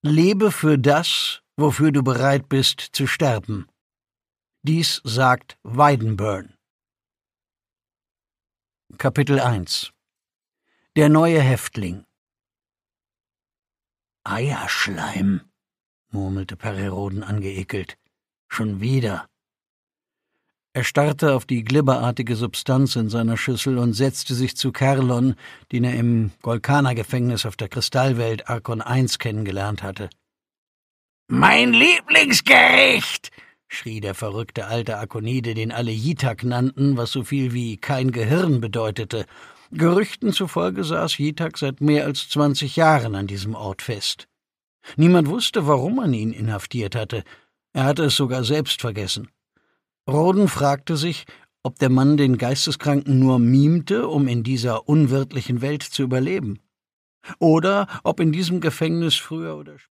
Lebe für das, wofür du bereit bist zu sterben. Dies sagt Weidenburn. Kapitel 1 Der neue Häftling. »Eierschleim«, murmelte Perreroden angeekelt. »Schon wieder.« Er starrte auf die glibberartige Substanz in seiner Schüssel und setzte sich zu Kerlon, den er im Golkana-Gefängnis auf der Kristallwelt Arkon I kennengelernt hatte. »Mein Lieblingsgericht«, schrie der verrückte alte Arkonide, den alle Yitak nannten, was so viel wie kein Gehirn bedeutete. Gerüchten zufolge saß Yitak seit mehr als 20 Jahren an diesem Ort fest. Niemand wusste, warum man ihn inhaftiert hatte. Er hatte es sogar selbst vergessen. Roden fragte sich, ob der Mann den Geisteskranken nur mimte, um in dieser unwirtlichen Welt zu überleben. Oder ob in diesem Gefängnis früher oder später